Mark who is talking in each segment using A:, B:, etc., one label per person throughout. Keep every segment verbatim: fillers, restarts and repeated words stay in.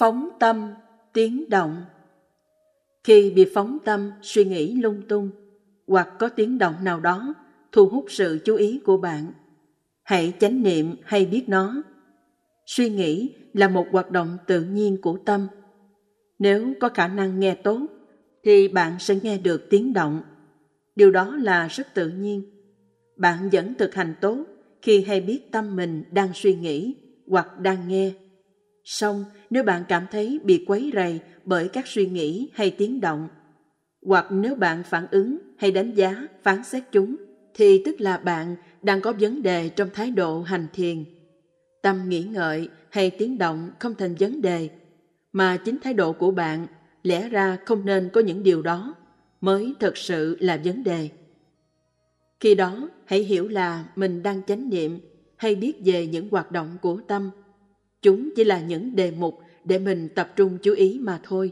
A: Phóng tâm, tiếng động. Khi bị phóng tâm, suy nghĩ lung tung, hoặc có tiếng động nào đó thu hút sự chú ý của bạn, hãy chánh niệm hay biết nó. Suy nghĩ là một hoạt động tự nhiên của tâm. Nếu có khả năng nghe tốt, thì bạn sẽ nghe được tiếng động. Điều đó là rất tự nhiên. Bạn vẫn thực hành tốt khi hay biết tâm mình đang suy nghĩ hoặc đang nghe. Song nếu bạn cảm thấy bị quấy rầy bởi các suy nghĩ hay tiếng động, hoặc nếu bạn phản ứng hay đánh giá, phán xét chúng, thì tức là bạn đang có vấn đề trong thái độ hành thiền. Tâm nghĩ ngợi hay tiếng động không thành vấn đề, mà chính thái độ của bạn lẽ ra không nên có những điều đó mới thực sự là vấn đề. Khi đó, hãy hiểu là mình đang chánh niệm hay biết về những hoạt động của tâm. Chúng chỉ là những đề mục để mình tập trung chú ý mà thôi.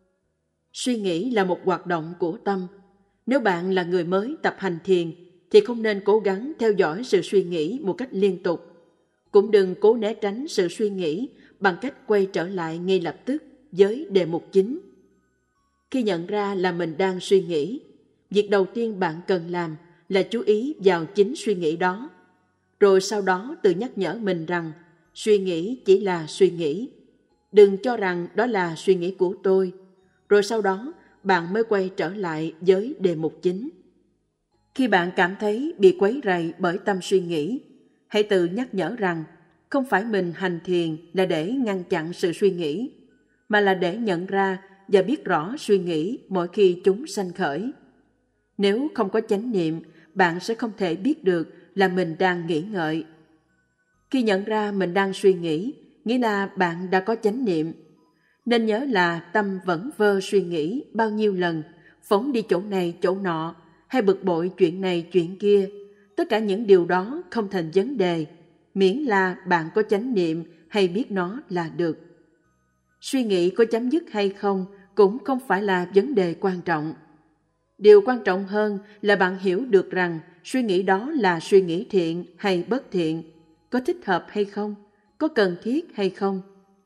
A: Suy nghĩ là một hoạt động của tâm. Nếu bạn là người mới tập hành thiền, thì không nên cố gắng theo dõi sự suy nghĩ một cách liên tục. Cũng đừng cố né tránh sự suy nghĩ bằng cách quay trở lại ngay lập tức với đề mục chính. Khi nhận ra là mình đang suy nghĩ, việc đầu tiên bạn cần làm là chú ý vào chính suy nghĩ đó. Rồi sau đó tự nhắc nhở mình rằng suy nghĩ chỉ là suy nghĩ. Đừng cho rằng đó là suy nghĩ của tôi. Rồi sau đó bạn mới quay trở lại với đề mục chính. Khi bạn cảm thấy bị quấy rầy bởi tâm suy nghĩ, hãy tự nhắc nhở rằng không phải mình hành thiền là để ngăn chặn sự suy nghĩ, mà là để nhận ra và biết rõ suy nghĩ mỗi khi chúng sanh khởi. Nếu không có chánh niệm, bạn sẽ không thể biết được là mình đang nghĩ ngợi. Khi nhận ra mình đang suy nghĩ, nghĩa là bạn đã có chánh niệm. Nên nhớ là tâm vẫn vơ suy nghĩ bao nhiêu lần, phóng đi chỗ này chỗ nọ, hay bực bội chuyện này chuyện kia. Tất cả những điều đó không thành vấn đề, miễn là bạn có chánh niệm hay biết nó là được. Suy nghĩ có chấm dứt hay không cũng không phải là vấn đề quan trọng. Điều quan trọng hơn là bạn hiểu được rằng suy nghĩ đó là suy nghĩ thiện hay bất thiện, có thích hợp hay không, có cần thiết hay không.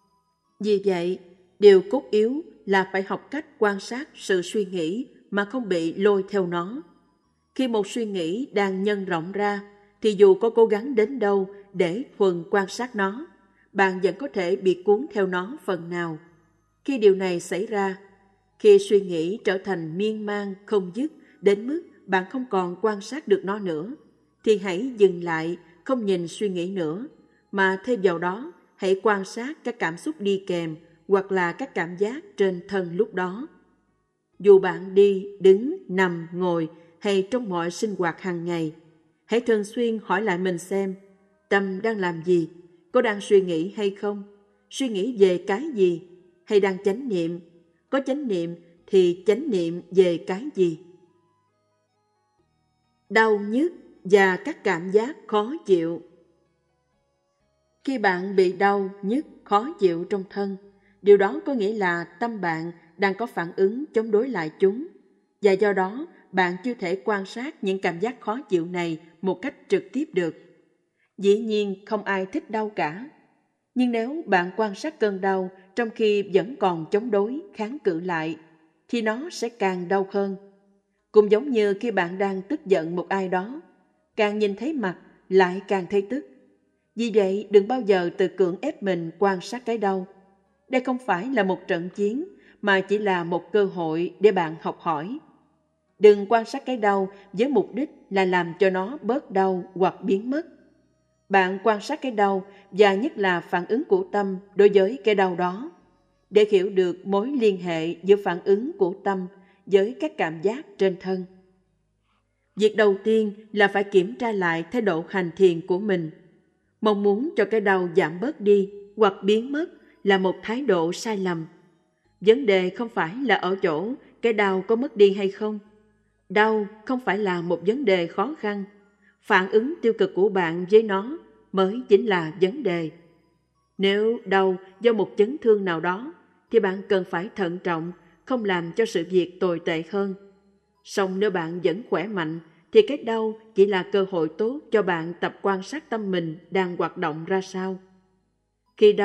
A: Vì vậy, điều cốt yếu là phải học cách quan sát sự suy nghĩ mà không bị lôi theo nó. Khi một suy nghĩ đang nhân rộng ra, thì dù có cố gắng đến đâu để thuần quan sát nó, bạn vẫn có thể bị cuốn theo nó phần nào. Khi điều này xảy ra, khi suy nghĩ trở thành miên man không dứt đến mức bạn không còn quan sát được nó nữa, thì hãy dừng lại, không nhìn suy nghĩ nữa, mà thêm vào đó hãy quan sát các cảm xúc đi kèm hoặc là các cảm giác trên thân lúc đó. Dù bạn đi, đứng, nằm, ngồi hay trong mọi sinh hoạt hàng ngày, hãy thường xuyên hỏi lại mình xem tâm đang làm gì, có đang suy nghĩ hay không, suy nghĩ về cái gì, hay đang chánh niệm, có chánh niệm thì chánh niệm về cái gì. Đau nhức và các cảm giác khó chịu. Khi bạn bị đau, nhức, khó chịu trong thân, điều đó có nghĩa là tâm bạn đang có phản ứng chống đối lại chúng, và do đó bạn chưa thể quan sát những cảm giác khó chịu này một cách trực tiếp được. Dĩ nhiên không ai thích đau cả, nhưng nếu bạn quan sát cơn đau trong khi vẫn còn chống đối, kháng cự lại, thì nó sẽ càng đau hơn. Cũng giống như khi bạn đang tức giận một ai đó, càng nhìn thấy mặt lại càng thấy tức. Vì vậy đừng bao giờ tự cưỡng ép mình quan sát cái đau. Đây không phải là một trận chiến, mà chỉ là một cơ hội để bạn học hỏi. Đừng quan sát cái đau với mục đích là làm cho nó bớt đau hoặc biến mất. Bạn quan sát cái đau và nhất là phản ứng của tâm đối với cái đau đó, để hiểu được mối liên hệ giữa phản ứng của tâm với các cảm giác trên thân. Việc đầu tiên là phải kiểm tra lại thái độ hành thiền của mình. Mong muốn cho cái đau giảm bớt đi hoặc biến mất là một thái độ sai lầm. Vấn đề không phải là ở chỗ cái đau có mất đi hay không. Đau không phải là một vấn đề khó khăn. Phản ứng tiêu cực của bạn với nó mới chính là vấn đề. Nếu đau do một chấn thương nào đó, thì bạn cần phải thận trọng, không làm cho sự việc tồi tệ hơn. Song nếu bạn vẫn khỏe mạnh, thì cái đau chỉ là cơ hội tốt cho bạn tập quan sát tâm mình đang hoạt động ra sao. Khi đau,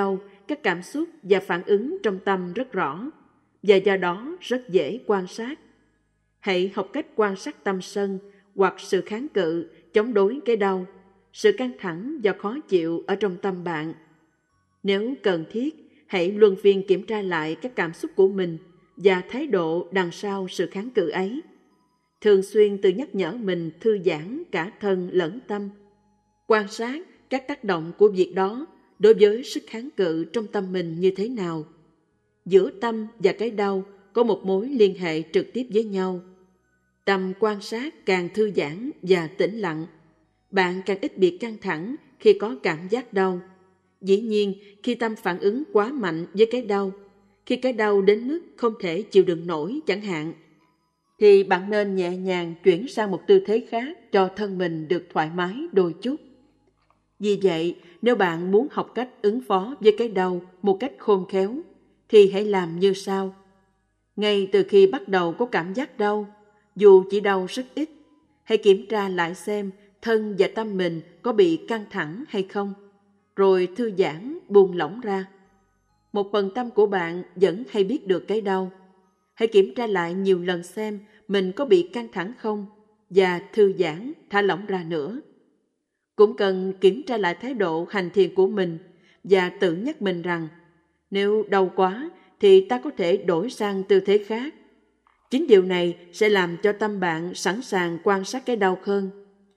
A: các cảm xúc và phản ứng trong tâm rất rõ, và do đó rất dễ quan sát. Hãy học cách quan sát tâm sân hoặc sự kháng cự, chống đối cái đau, sự căng thẳng và khó chịu ở trong tâm bạn. Nếu cần thiết, hãy luân phiên kiểm tra lại các cảm xúc của mình và thái độ đằng sau sự kháng cự ấy. Thường xuyên tự nhắc nhở mình thư giãn cả thân lẫn tâm. Quan sát các tác động của việc đó đối với sức kháng cự trong tâm mình như thế nào. Giữa tâm và cái đau có một mối liên hệ trực tiếp với nhau. Tâm quan sát càng thư giãn và tĩnh lặng, bạn càng ít bị căng thẳng khi có cảm giác đau. Dĩ nhiên, khi tâm phản ứng quá mạnh với cái đau, khi cái đau đến mức không thể chịu đựng nổi chẳng hạn, thì bạn nên nhẹ nhàng chuyển sang một tư thế khác cho thân mình được thoải mái đôi chút. Vì vậy, nếu bạn muốn học cách ứng phó với cái đau một cách khôn khéo, thì hãy làm như sau. Ngay từ khi bắt đầu có cảm giác đau, dù chỉ đau rất ít, hãy kiểm tra lại xem thân và tâm mình có bị căng thẳng hay không, rồi thư giãn, buông lỏng ra. Một phần tâm của bạn vẫn hay biết được cái đau. Hãy kiểm tra lại nhiều lần xem mình có bị căng thẳng không và thư giãn, thả lỏng ra nữa. Cũng cần kiểm tra lại thái độ hành thiền của mình và tự nhắc mình rằng nếu đau quá thì ta có thể đổi sang tư thế khác. Chính điều này sẽ làm cho tâm bạn sẵn sàng quan sát cái đau hơn.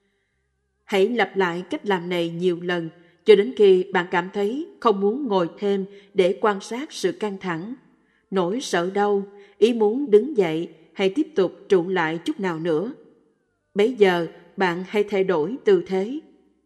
A: Hãy lặp lại cách làm này nhiều lần cho đến khi bạn cảm thấy không muốn ngồi thêm để quan sát sự căng thẳng, nỗi sợ đau, ý muốn đứng dậy hay tiếp tục trụ lại chút nào nữa. Bấy giờ bạn hãy thay đổi tư thế.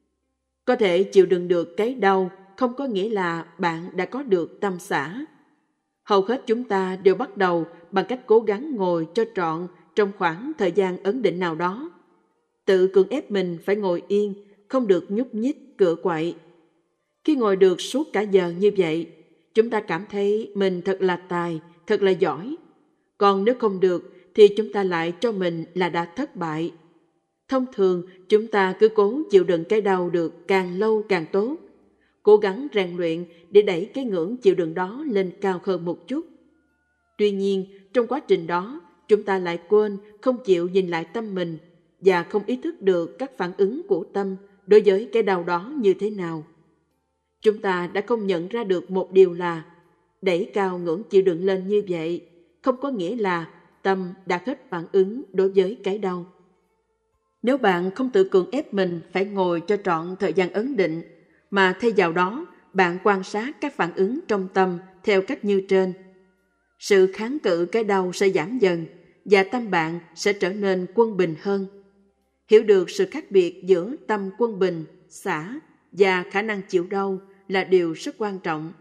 A: Có thể chịu đựng được cái đau không có nghĩa là bạn đã có được tâm xả. Hầu hết chúng ta đều bắt đầu bằng cách cố gắng ngồi cho trọn trong khoảng thời gian ấn định nào đó. Tự cưỡng ép mình phải ngồi yên, không được nhúc nhích, cựa quậy. Khi ngồi được suốt cả giờ như vậy, chúng ta cảm thấy mình thật là tài, thật là giỏi. Còn nếu không được, thì chúng ta lại cho mình là đã thất bại. Thông thường, chúng ta cứ cố chịu đựng cái đau được càng lâu càng tốt. Cố gắng rèn luyện để đẩy cái ngưỡng chịu đựng đó lên cao hơn một chút. Tuy nhiên, trong quá trình đó, chúng ta lại quên không chịu nhìn lại tâm mình và không ý thức được các phản ứng của tâm đối với cái đau đó như thế nào. Chúng ta đã không nhận ra được một điều là đẩy cao ngưỡng chịu đựng lên như vậy không có nghĩa là tâm đã hết phản ứng đối với cái đau. Nếu bạn không tự cưỡng ép mình phải ngồi cho trọn thời gian ấn định, mà thay vào đó bạn quan sát các phản ứng trong tâm theo cách như trên, sự kháng cự cái đau sẽ giảm dần và tâm bạn sẽ trở nên quân bình hơn. Hiểu được sự khác biệt giữa tâm quân bình, xả và khả năng chịu đau là điều rất quan trọng.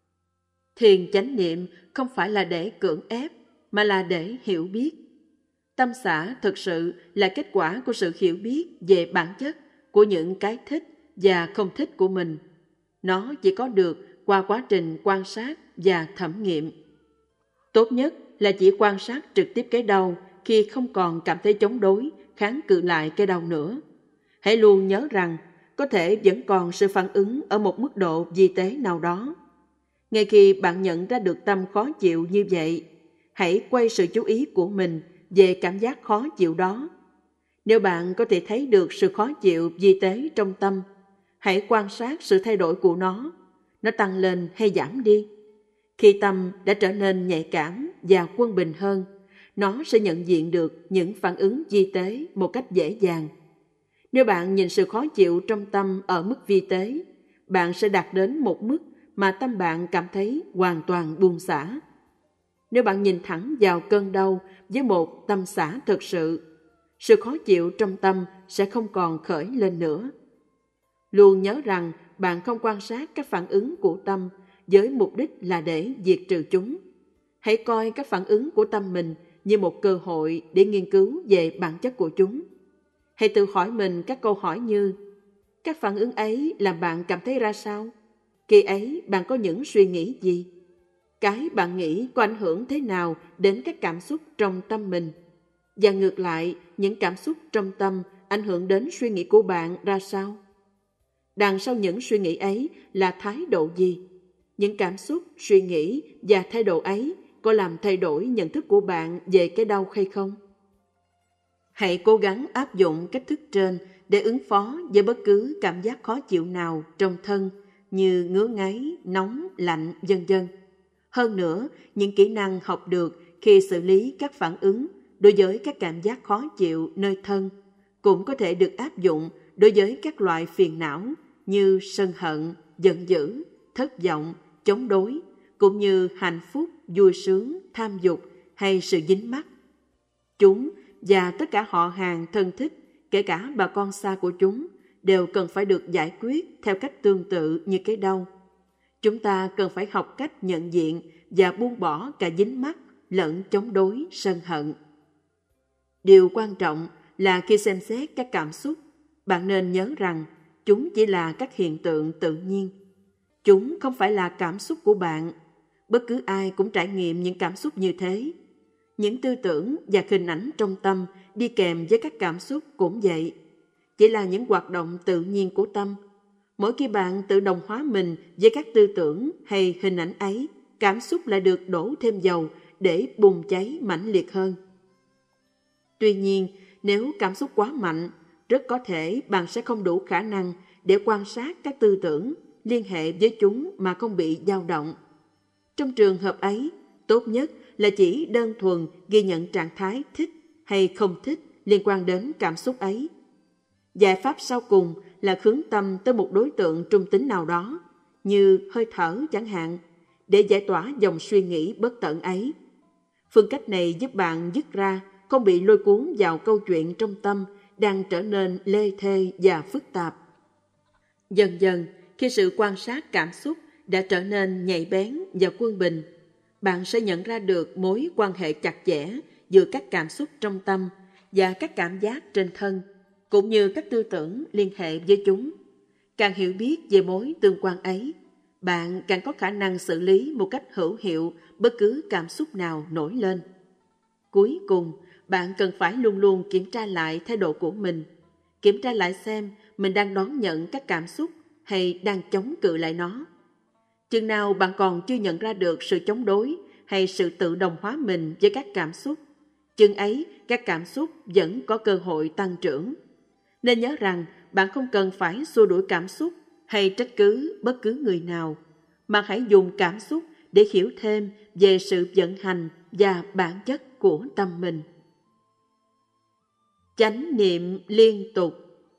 A: Thiền chánh niệm không phải là để cưỡng ép, mà là để hiểu biết. Tâm xả thực sự là kết quả của sự hiểu biết về bản chất của những cái thích và không thích của mình. Nó chỉ có được qua quá trình quan sát và thẩm nghiệm. Tốt nhất là chỉ quan sát trực tiếp cái đau khi không còn cảm thấy chống đối, kháng cự lại cái đau nữa. Hãy luôn nhớ rằng có thể vẫn còn sự phản ứng ở một mức độ vi tế nào đó. Ngay khi bạn nhận ra được tâm khó chịu như vậy, hãy quay sự chú ý của mình về cảm giác khó chịu đó. Nếu bạn có thể thấy được sự khó chịu vi tế trong tâm, hãy quan sát sự thay đổi của nó. Nó tăng lên hay giảm đi. Khi tâm đã trở nên nhạy cảm và quân bình hơn, nó sẽ nhận diện được những phản ứng vi tế một cách dễ dàng. Nếu bạn nhìn sự khó chịu trong tâm ở mức vi tế, bạn sẽ đạt đến một mức mà tâm bạn cảm thấy hoàn toàn buông xả. Nếu bạn nhìn thẳng vào cơn đau với một tâm xả thực sự, sự khó chịu trong tâm sẽ không còn khởi lên nữa. Luôn nhớ rằng bạn không quan sát các phản ứng của tâm với mục đích là để diệt trừ chúng. Hãy coi các phản ứng của tâm mình như một cơ hội để nghiên cứu về bản chất của chúng. Hãy tự hỏi mình các câu hỏi như: các phản ứng ấy làm bạn cảm thấy ra sao? Khi ấy bạn có những suy nghĩ gì? Cái bạn nghĩ có ảnh hưởng thế nào đến các cảm xúc trong tâm mình? Và ngược lại, những cảm xúc trong tâm ảnh hưởng đến suy nghĩ của bạn ra sao? Đằng sau những suy nghĩ ấy là thái độ gì? Những cảm xúc, suy nghĩ và thái độ ấy có làm thay đổi nhận thức của bạn về cái đau hay không? Hãy cố gắng áp dụng cách thức trên để ứng phó với bất cứ cảm giác khó chịu nào trong thân như ngứa ngáy, nóng, lạnh, vân vân. Hơn nữa, những kỹ năng học được khi xử lý các phản ứng đối với các cảm giác khó chịu nơi thân cũng có thể được áp dụng đối với các loại phiền não như sân hận, giận dữ, thất vọng, chống đối, cũng như hạnh phúc, vui sướng, tham dục hay sự dính mắc. Chúng và tất cả họ hàng thân thích, kể cả bà con xa của chúng, đều cần phải được giải quyết theo cách tương tự như cái đau. Chúng ta cần phải học cách nhận diện và buông bỏ cả dính mắc lẫn chống đối, sân hận. Điều quan trọng là khi xem xét các cảm xúc, bạn nên nhớ rằng chúng chỉ là các hiện tượng tự nhiên. Chúng không phải là cảm xúc của bạn. Bất cứ ai cũng trải nghiệm những cảm xúc như thế. Những tư tưởng và hình ảnh trong tâm đi kèm với các cảm xúc cũng vậy. Chỉ là những hoạt động tự nhiên của tâm. Mỗi khi bạn tự đồng hóa mình với các tư tưởng hay hình ảnh ấy, cảm xúc lại được đổ thêm dầu để bùng cháy mãnh liệt hơn. Tuy nhiên, nếu cảm xúc quá mạnh, rất có thể bạn sẽ không đủ khả năng để quan sát các tư tưởng, liên hệ với chúng mà không bị dao động. Trong trường hợp ấy, tốt nhất là chỉ đơn thuần ghi nhận trạng thái thích hay không thích liên quan đến cảm xúc ấy. Giải pháp sau cùng là hướng tâm tới một đối tượng trung tính nào đó, như hơi thở chẳng hạn, để giải tỏa dòng suy nghĩ bất tận ấy. Phương cách này giúp bạn dứt ra, không bị lôi cuốn vào câu chuyện trong tâm đang trở nên lê thê và phức tạp. Dần dần, khi sự quan sát cảm xúc đã trở nên nhạy bén và quân bình, bạn sẽ nhận ra được mối quan hệ chặt chẽ giữa các cảm xúc trong tâm và các cảm giác trên thân, cũng như các tư tưởng liên hệ với chúng. Càng hiểu biết về mối tương quan ấy, bạn càng có khả năng xử lý một cách hữu hiệu bất cứ cảm xúc nào nổi lên. Cuối cùng, bạn cần phải luôn luôn kiểm tra lại thái độ của mình, kiểm tra lại xem mình đang đón nhận các cảm xúc hay đang chống cự lại nó. Chừng nào bạn còn chưa nhận ra được sự chống đối hay sự tự đồng hóa mình với các cảm xúc, chừng ấy các cảm xúc vẫn có cơ hội tăng trưởng. Nên nhớ rằng bạn không cần phải xua đuổi cảm xúc hay trách cứ bất cứ người nào, mà hãy dùng cảm xúc để hiểu thêm về sự vận hành và bản chất của tâm mình. Chánh niệm liên tục.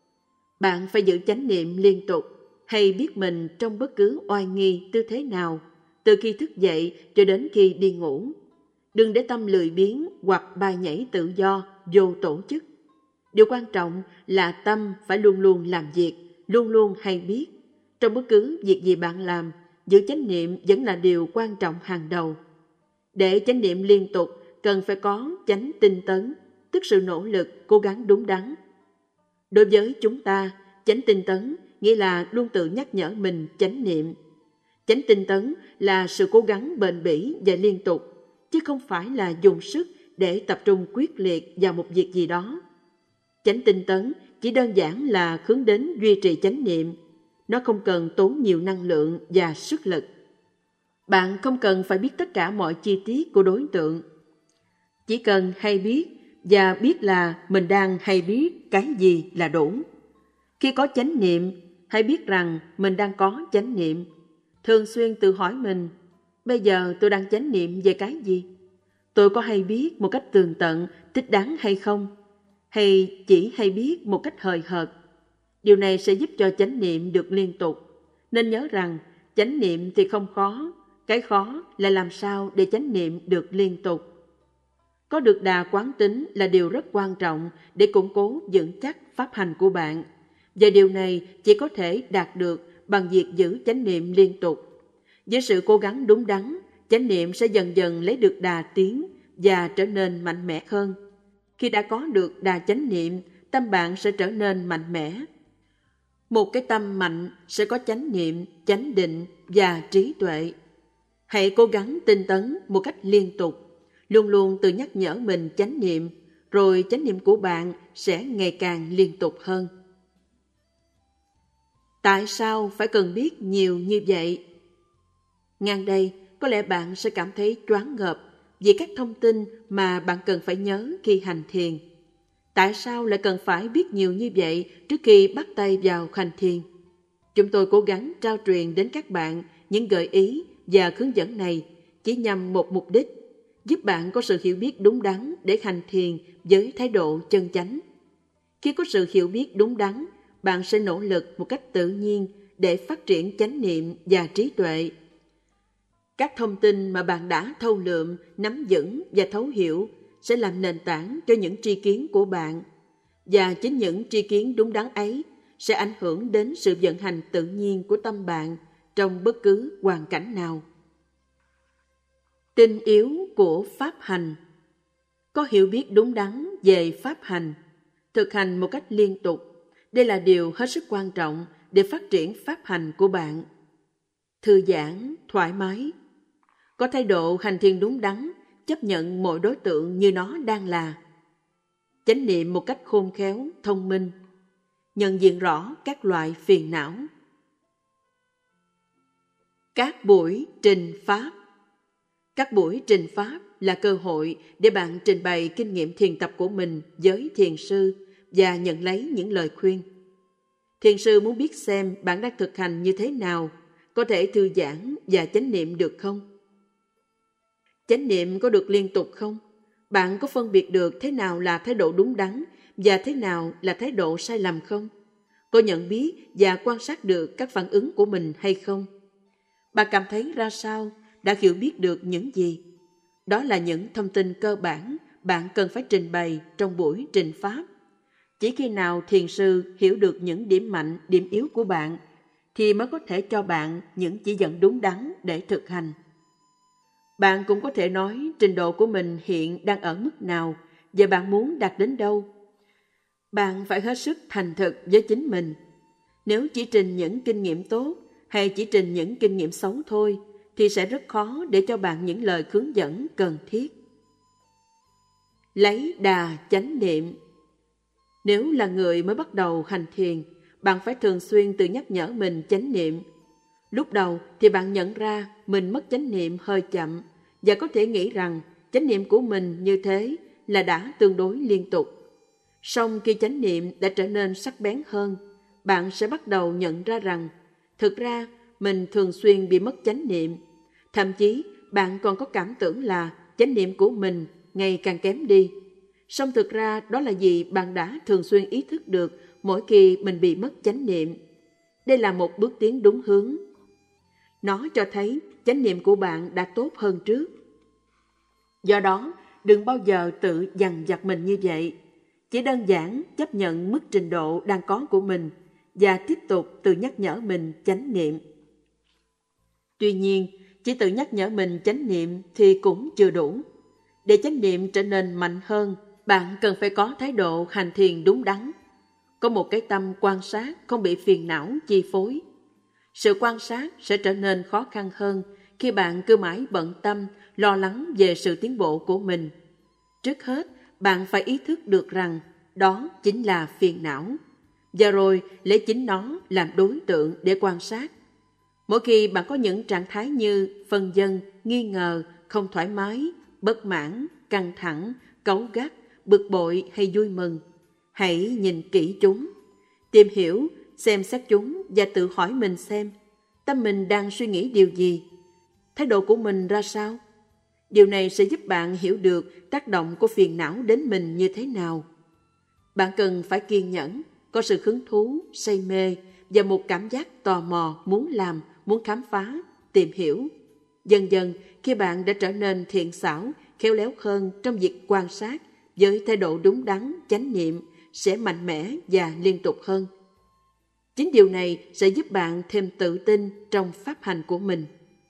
A: Bạn phải giữ chánh niệm liên tục, hay biết mình trong bất cứ oai nghi tư thế nào, từ khi thức dậy cho đến khi đi ngủ. Đừng để tâm lười biếng hoặc bay nhảy tự do, vô tổ chức. Điều quan trọng là tâm phải luôn luôn làm việc, luôn luôn hay biết. Trong bất cứ việc gì bạn làm, giữ chánh niệm vẫn là điều quan trọng hàng đầu. Để chánh niệm liên tục, cần phải có chánh tinh tấn, tức sự nỗ lực, cố gắng đúng đắn. Đối với chúng ta, chánh tinh tấn nghĩa là luôn tự nhắc nhở mình chánh niệm. Chánh tinh tấn là sự cố gắng bền bỉ và liên tục, chứ không phải là dùng sức để tập trung quyết liệt vào một việc gì đó. Chánh tinh tấn chỉ đơn giản là hướng đến duy trì chánh niệm. Nó không cần tốn nhiều năng lượng và sức lực. Bạn không cần phải biết tất cả mọi chi tiết của đối tượng. Chỉ cần hay biết và biết là mình đang hay biết cái gì là đủ. Khi có chánh niệm, hãy biết rằng mình đang có chánh niệm. Thường xuyên tự hỏi mình, bây giờ tôi đang chánh niệm về cái gì? Tôi có hay biết một cách tường tận, thích đáng hay không? Hay chỉ hay biết một cách hời hợt? Điều này sẽ giúp cho chánh niệm được liên tục. Nên nhớ rằng chánh niệm thì không khó, cái khó là làm sao để chánh niệm được liên tục. Có được đà quán tính là điều rất quan trọng để củng cố vững chắc pháp hành của bạn. Và điều này chỉ có thể đạt được bằng việc giữ chánh niệm liên tục. Với sự cố gắng đúng đắn, chánh niệm sẽ dần dần lấy được đà tiến và trở nên mạnh mẽ hơn. Khi đã có được đà chánh niệm, tâm bạn sẽ trở nên mạnh mẽ. Một cái tâm mạnh sẽ có chánh niệm, chánh định và trí tuệ. Hãy cố gắng tinh tấn một cách liên tục, luôn luôn tự nhắc nhở mình chánh niệm, rồi chánh niệm của bạn sẽ ngày càng liên tục hơn. Tại sao phải cần biết nhiều như vậy? Ngang đây, có lẽ bạn sẽ cảm thấy choáng ngợp vì các thông tin mà bạn cần phải nhớ khi hành thiền. Tại sao lại cần phải biết nhiều như vậy trước khi bắt tay vào hành thiền? Chúng tôi cố gắng trao truyền đến các bạn những gợi ý và hướng dẫn này chỉ nhằm một mục đích, giúp bạn có sự hiểu biết đúng đắn để hành thiền với thái độ chân chánh. Khi có sự hiểu biết đúng đắn, bạn sẽ nỗ lực một cách tự nhiên để phát triển chánh niệm và trí tuệ. Các thông tin mà bạn đã thâu lượm, nắm vững và thấu hiểu sẽ làm nền tảng cho những tri kiến của bạn. Và chính những tri kiến đúng đắn ấy sẽ ảnh hưởng đến sự vận hành tự nhiên của tâm bạn trong bất cứ hoàn cảnh nào. Tinh yếu của pháp hành. Có hiểu biết đúng đắn về pháp hành, thực hành một cách liên tục. Đây là điều hết sức quan trọng để phát triển pháp hành của bạn. Thư giãn, thoải mái. Có thái độ hành thiền đúng đắn, chấp nhận mọi đối tượng như nó đang là. Chánh niệm một cách khôn khéo, thông minh. Nhận diện rõ các loại phiền não. Các buổi trình pháp. Các buổi trình pháp là cơ hội để bạn trình bày kinh nghiệm thiền tập của mình với thiền sư và nhận lấy những lời khuyên. Thiền sư muốn biết xem bạn đang thực hành như thế nào, có thể thư giãn và chánh niệm được không? Chánh niệm có được liên tục không? Bạn có phân biệt được thế nào là thái độ đúng đắn và thế nào là thái độ sai lầm không? Có nhận biết và quan sát được các phản ứng của mình hay không? Bạn cảm thấy ra sao? Đã hiểu biết được những gì? Đó là những thông tin cơ bản bạn cần phải trình bày trong buổi trình pháp. Chỉ khi nào thiền sư hiểu được những điểm mạnh, điểm yếu của bạn, thì mới có thể cho bạn những chỉ dẫn đúng đắn để thực hành. Bạn cũng có thể nói trình độ của mình hiện đang ở mức nào và bạn muốn đạt đến đâu. Bạn phải hết sức thành thực với chính mình. Nếu chỉ trình những kinh nghiệm tốt hay chỉ trình những kinh nghiệm xấu thôi, thì sẽ rất khó để cho bạn những lời hướng dẫn cần thiết. Lấy đà chánh niệm. Nếu là người mới bắt đầu hành thiền, bạn phải thường xuyên tự nhắc nhở mình chánh niệm. Lúc đầu thì bạn nhận ra mình mất chánh niệm hơi chậm và có thể nghĩ rằng chánh niệm của mình như thế là đã tương đối liên tục. Song khi chánh niệm đã trở nên sắc bén hơn, bạn sẽ bắt đầu nhận ra rằng thực ra mình thường xuyên bị mất chánh niệm. Thậm chí bạn còn có cảm tưởng là chánh niệm của mình ngày càng kém đi. Song thực ra đó là vì bạn đã thường xuyên ý thức được mỗi khi mình bị mất chánh niệm. Đây là một bước tiến đúng hướng. Nó cho thấy chánh niệm của bạn đã tốt hơn trước. Do đó, đừng bao giờ tự dằn vặt mình như vậy. Chỉ đơn giản chấp nhận mức trình độ đang có của mình và tiếp tục tự nhắc nhở mình chánh niệm. Tuy nhiên, chỉ tự nhắc nhở mình chánh niệm thì cũng chưa đủ. Để chánh niệm trở nên mạnh hơn, bạn cần phải có thái độ hành thiền đúng đắn. Có một cái tâm quan sát không bị phiền não chi phối. Sự quan sát sẽ trở nên khó khăn hơn khi bạn cứ mãi bận tâm, lo lắng về sự tiến bộ của mình. Trước hết, bạn phải ý thức được rằng đó chính là phiền não, và rồi lấy chính nó làm đối tượng để quan sát. Mỗi khi bạn có những trạng thái như phân vân, nghi ngờ, không thoải mái, bất mãn, căng thẳng, cáu gắt, bực bội hay vui mừng, hãy nhìn kỹ chúng, tìm hiểu, xem xét chúng và tự hỏi mình xem tâm mình đang suy nghĩ điều gì, thái độ của mình ra sao. Điều này sẽ giúp bạn hiểu được tác động của phiền não đến mình như thế nào. Bạn cần phải kiên nhẫn, có sự hứng thú, say mê và một cảm giác tò mò, muốn làm, muốn khám phá, tìm hiểu. Dần dần, khi bạn đã trở nên thiện xảo, khéo léo hơn trong việc quan sát, với thái độ đúng đắn, chánh niệm sẽ mạnh mẽ và liên tục hơn. Chính điều này sẽ giúp bạn thêm tự tin trong pháp hành của mình.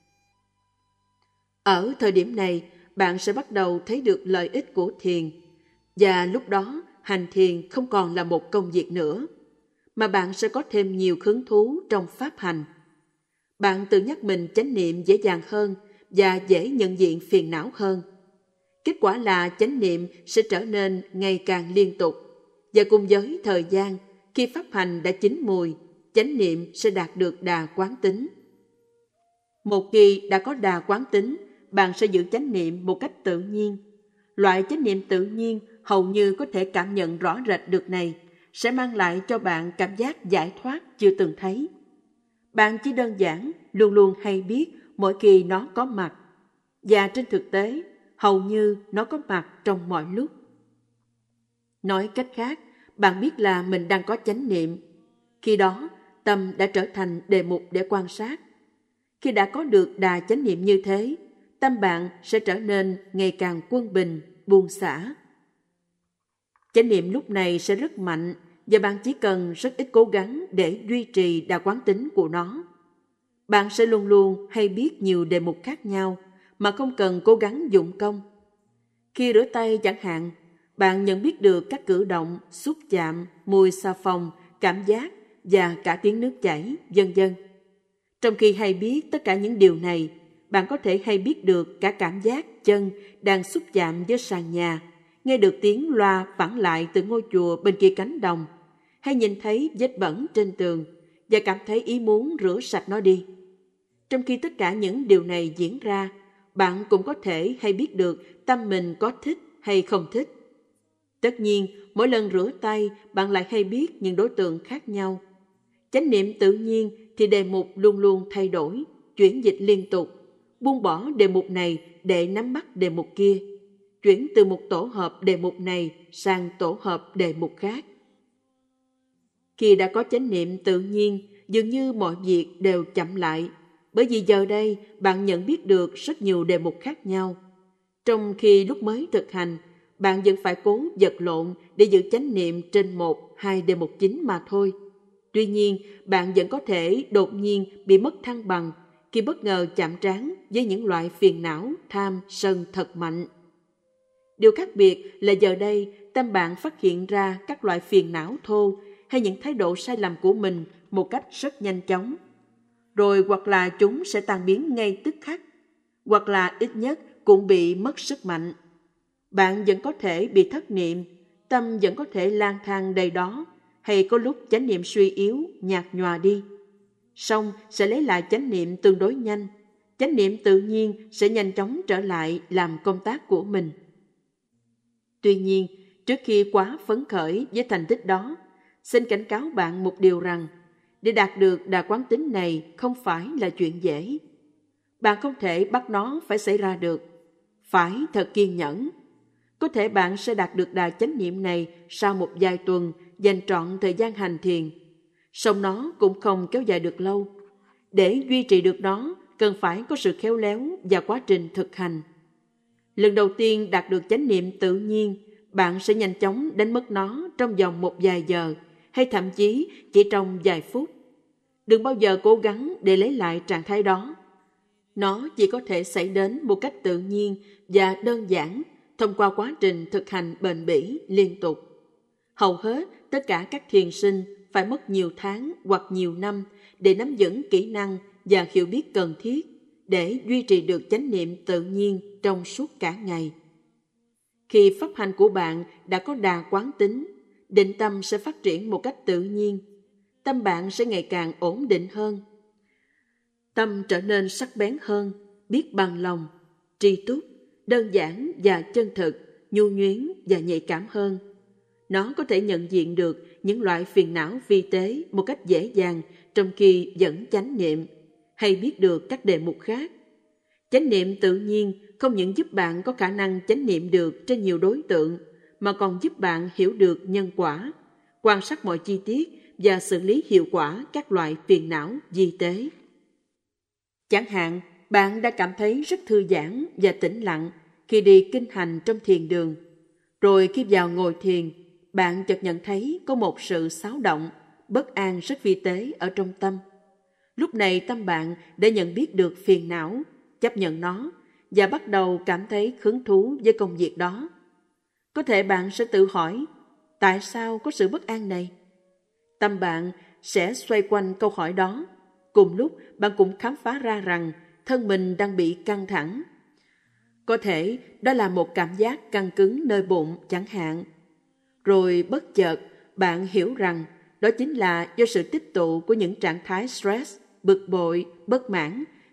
A: Ở thời điểm này, bạn sẽ bắt đầu thấy được lợi ích của thiền, và lúc đó hành thiền không còn là một công việc nữa, mà bạn sẽ có thêm nhiều hứng thú trong pháp hành. Bạn tự nhắc mình chánh niệm dễ dàng hơn và dễ nhận diện phiền não hơn. Kết quả là chánh niệm sẽ trở nên ngày càng liên tục, và cùng với thời gian, khi pháp hành đã chín mùi, chánh niệm sẽ đạt được đà quán tính. Một khi đã có đà quán tính, bạn sẽ giữ chánh niệm một cách tự nhiên. Loại chánh niệm tự nhiên hầu như có thể cảm nhận rõ rệt được này sẽ mang lại cho bạn cảm giác giải thoát chưa từng thấy. Bạn chỉ đơn giản luôn luôn hay biết mỗi khi nó có mặt. Và trên thực tế, hầu như nó có mặt trong mọi lúc. Nói cách khác, bạn biết là mình đang có chánh niệm. Khi đó, tâm đã trở thành đề mục để quan sát. Khi đã có được đà chánh niệm như thế, tâm bạn sẽ trở nên ngày càng quân bình, buông xả. Chánh niệm lúc này sẽ rất mạnh và bạn chỉ cần rất ít cố gắng để duy trì đà quán tính của nó. Bạn sẽ luôn luôn hay biết nhiều đề mục khác nhau mà không cần cố gắng dụng công. Khi rửa tay chẳng hạn, bạn nhận biết được các cử động, xúc chạm, mùi xà phòng, cảm giác và cả tiếng nước chảy, vân vân. Trong khi hay biết tất cả những điều này, bạn có thể hay biết được cả cảm giác chân đang xúc chạm với sàn nhà, nghe được tiếng loa vẳng lại từ ngôi chùa bên kia cánh đồng, hay nhìn thấy vết bẩn trên tường và cảm thấy ý muốn rửa sạch nó đi. Trong khi tất cả những điều này diễn ra, bạn cũng có thể hay biết được tâm mình có thích hay không thích. Tất nhiên, mỗi lần rửa tay, bạn lại hay biết những đối tượng khác nhau. Chánh niệm tự nhiên thì đề mục luôn luôn thay đổi, chuyển dịch liên tục, buông bỏ đề mục này để nắm bắt đề mục kia, chuyển từ một tổ hợp đề mục này sang tổ hợp đề mục khác. Khi đã có chánh niệm tự nhiên, dường như mọi việc đều chậm lại, bởi vì giờ đây bạn nhận biết được rất nhiều đề mục khác nhau. Trong khi lúc mới thực hành, bạn vẫn phải cố vật lộn để giữ chánh niệm trên một, hai đề mục chính mà thôi. Tuy nhiên, bạn vẫn có thể đột nhiên bị mất thăng bằng khi bất ngờ chạm trán với những loại phiền não, tham, sân thật mạnh. Điều khác biệt là giờ đây tâm bạn phát hiện ra các loại phiền não thô hay những thái độ sai lầm của mình một cách rất nhanh chóng. Rồi hoặc là chúng sẽ tan biến ngay tức khắc, hoặc là ít nhất cũng bị mất sức mạnh. Bạn vẫn có thể bị thất niệm, tâm vẫn có thể lang thang đầy đó, hay có lúc chánh niệm suy yếu, nhạt nhòa đi. Song sẽ lấy lại chánh niệm tương đối nhanh. Chánh niệm tự nhiên sẽ nhanh chóng trở lại làm công tác của mình. Tuy nhiên, trước khi quá phấn khởi với thành tích đó, xin cảnh cáo bạn một điều rằng, để đạt được đà quán tính này không phải là chuyện dễ. Bạn không thể bắt nó phải xảy ra được. Phải thật kiên nhẫn. Có thể bạn sẽ đạt được đà chánh niệm này sau một vài tuần dành trọn thời gian hành thiền. Song nó cũng không kéo dài được lâu. Để duy trì được nó, cần phải có sự khéo léo và quá trình thực hành. Lần đầu tiên đạt được chánh niệm tự nhiên, bạn sẽ nhanh chóng đánh mất nó trong vòng một vài giờ, hay thậm chí chỉ trong vài phút. Đừng bao giờ cố gắng để lấy lại trạng thái đó. Nó chỉ có thể xảy đến một cách tự nhiên và đơn giản thông qua quá trình thực hành bền bỉ liên tục. Hầu hết tất cả các thiền sinh phải mất nhiều tháng hoặc nhiều năm để nắm vững kỹ năng và hiểu biết cần thiết để duy trì được chánh niệm tự nhiên trong suốt cả ngày. Khi pháp hành của bạn đã có đà quán tính, định tâm sẽ phát triển một cách tự nhiên. Tâm bạn sẽ ngày càng ổn định hơn. Tâm trở nên sắc bén hơn, biết bằng lòng, tri túc, đơn giản và chân thực, nhu nhuyến và nhạy cảm hơn. Nó có thể nhận diện được những loại phiền não vi tế một cách dễ dàng trong khi vẫn chánh niệm, hay biết được các đề mục khác. Chánh niệm tự nhiên không những giúp bạn có khả năng chánh niệm được trên nhiều đối tượng, mà còn giúp bạn hiểu được nhân quả, quan sát mọi chi tiết và xử lý hiệu quả các loại phiền não vi tế. Chẳng hạn, bạn đã cảm thấy rất thư giãn và tĩnh lặng khi đi kinh hành trong thiền đường. Rồi khi vào ngồi thiền, bạn chợt nhận thấy có một sự xáo động, bất an rất vi tế ở trong tâm. Lúc này tâm bạn đã nhận biết được phiền não, chấp nhận nó và bắt đầu cảm thấy hứng thú với công việc đó. Có thể bạn sẽ tự hỏi, tại sao có sự bất an này? Tâm bạn sẽ xoay quanh câu hỏi đó. Cùng lúc bạn cũng khám phá ra rằng thân mình đang bị căng thẳng. Có thể đó là một cảm giác căng cứng nơi bụng chẳng hạn. Rồi bất chợt bạn hiểu rằng đó chính là do sự tích tụ của những trạng thái stress, bực bội, bất mãn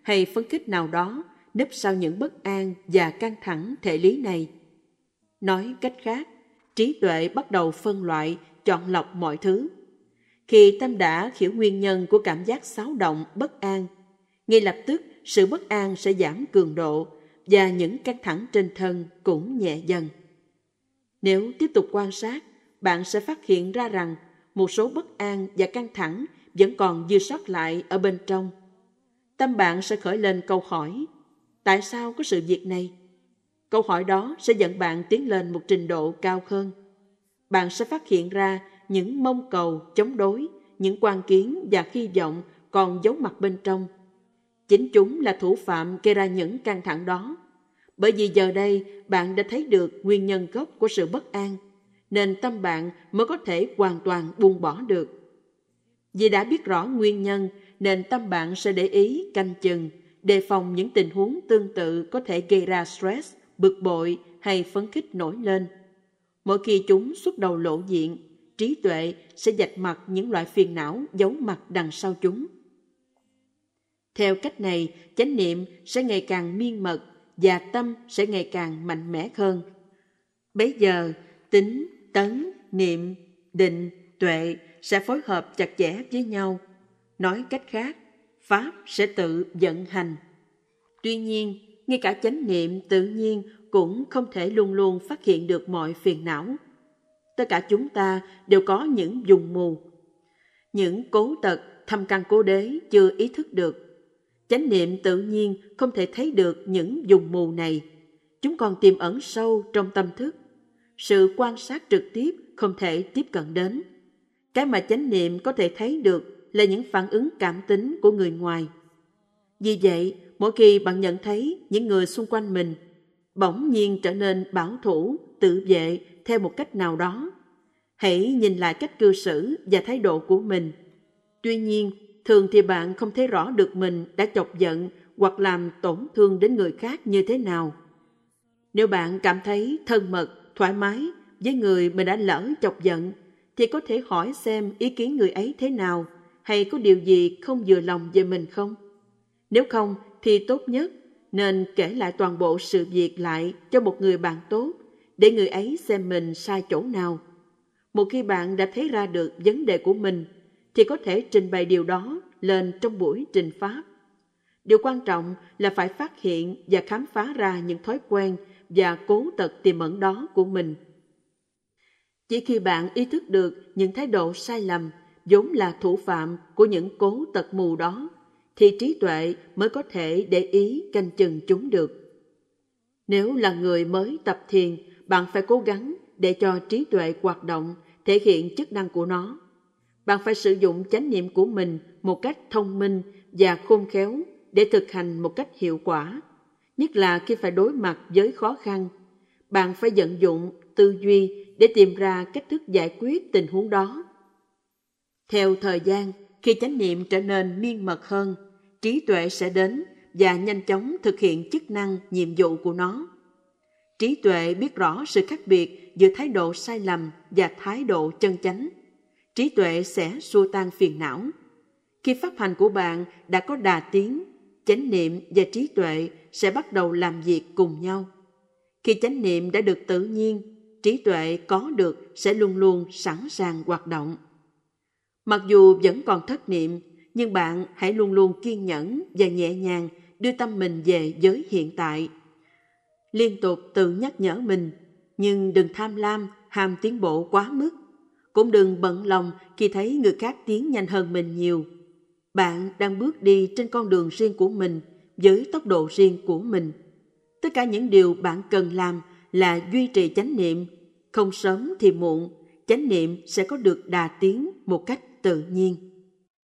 A: hay phấn khích nào đó núp sau những bất an và căng thẳng thể lý này. Nói cách khác, trí tuệ bắt đầu phân loại, chọn lọc mọi thứ. Khi tâm đã hiểu nguyên nhân của cảm giác xáo động, bất an, ngay lập tức sự bất an sẽ giảm cường độ và những căng thẳng trên thân cũng nhẹ dần. Nếu tiếp tục quan sát, bạn sẽ phát hiện ra rằng một số bất an và căng thẳng vẫn còn dư sót lại ở bên trong. Tâm bạn sẽ khởi lên câu hỏi, tại sao có sự việc này? Câu hỏi đó sẽ dẫn bạn tiến lên một trình độ cao hơn. Bạn sẽ phát hiện ra những mong cầu chống đối, những quan kiến và hy vọng còn giấu mặt bên trong. Chính chúng là thủ phạm gây ra những căng thẳng đó. Bởi vì giờ đây bạn đã thấy được nguyên nhân gốc của sự bất an, nên tâm bạn mới có thể hoàn toàn buông bỏ được. Vì đã biết rõ nguyên nhân, nên tâm bạn sẽ để ý, canh chừng, đề phòng những tình huống tương tự có thể gây ra stress, bực bội hay phấn khích nổi lên. Mỗi khi chúng xuất đầu lộ diện, trí tuệ sẽ vạch mặt những loại phiền não giấu mặt đằng sau chúng. Theo cách này, chánh niệm sẽ ngày càng miên mật và tâm sẽ ngày càng mạnh mẽ hơn. Bấy giờ, tính, tấn, niệm, định, tuệ sẽ phối hợp chặt chẽ với nhau. Nói cách khác, Pháp sẽ tự vận hành. Tuy nhiên, ngay cả chánh niệm tự nhiên cũng không thể luôn luôn phát hiện được mọi phiền não. Tất cả chúng ta đều có những vùng mù, những cố tật thâm căn cố đế chưa ý thức được. Chánh niệm tự nhiên không thể thấy được những vùng mù này. Chúng còn tiềm ẩn sâu trong tâm thức. Sự quan sát trực tiếp không thể tiếp cận đến. Cái mà chánh niệm có thể thấy được là những phản ứng cảm tính của người ngoài. Vì vậy, mỗi khi bạn nhận thấy những người xung quanh mình bỗng nhiên trở nên bảo thủ, tự vệ theo một cách nào đó, hãy nhìn lại cách cư xử và thái độ của mình. Tuy nhiên, thường thì bạn không thấy rõ được mình đã chọc giận hoặc làm tổn thương đến người khác như thế nào. Nếu bạn cảm thấy thân mật, thoải mái với người mình đã lỡ chọc giận, thì có thể hỏi xem ý kiến người ấy thế nào, hay có điều gì không vừa lòng về mình không? Nếu không, thì tốt nhất nên kể lại toàn bộ sự việc lại cho một người bạn tốt, để người ấy xem mình sai chỗ nào. Một khi bạn đã thấy ra được vấn đề của mình, thì có thể trình bày điều đó lên trong buổi trình pháp. Điều quan trọng là phải phát hiện và khám phá ra những thói quen và cố tật tiềm ẩn đó của mình. Chỉ khi bạn ý thức được những thái độ sai lầm vốn là thủ phạm của những cố tật mù đó, thì trí tuệ mới có thể để ý canh chừng chúng được. Nếu là người mới tập thiền, bạn phải cố gắng để cho trí tuệ hoạt động, thể hiện chức năng của nó. Bạn phải sử dụng chánh niệm của mình một cách thông minh và khôn khéo để thực hành một cách hiệu quả. Nhất là khi phải đối mặt với khó khăn, bạn phải vận dụng tư duy để tìm ra cách thức giải quyết tình huống đó. Theo thời gian, khi chánh niệm trở nên miên mật hơn, trí tuệ sẽ đến và nhanh chóng thực hiện chức năng, nhiệm vụ của nó. Trí tuệ biết rõ sự khác biệt giữa thái độ sai lầm và thái độ chân chánh. Trí tuệ sẽ xua tan phiền não. Khi pháp hành của bạn đã có đà tiến, chánh niệm và trí tuệ sẽ bắt đầu làm việc cùng nhau. Khi chánh niệm đã được tự nhiên, trí tuệ có được sẽ luôn luôn sẵn sàng hoạt động. Mặc dù vẫn còn thất niệm, nhưng bạn hãy luôn luôn kiên nhẫn và nhẹ nhàng đưa tâm mình về với hiện tại. Liên tục tự nhắc nhở mình, nhưng đừng tham lam, ham tiến bộ quá mức. Cũng đừng bận lòng khi thấy người khác tiến nhanh hơn mình nhiều. Bạn đang bước đi trên con đường riêng của mình, với tốc độ riêng của mình. Tất cả những điều bạn cần làm là duy trì chánh niệm. Không sớm thì muộn, chánh niệm sẽ có được đà tiến một cách tự nhiên.